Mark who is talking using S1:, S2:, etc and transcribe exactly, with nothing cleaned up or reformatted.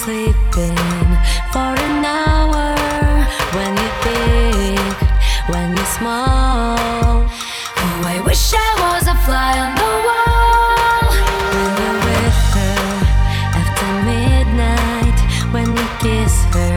S1: sleeping for an hour. When you're big, when you're small. Oh, I wish I was a fly on the wall. When you're with her after midnight, when you kiss her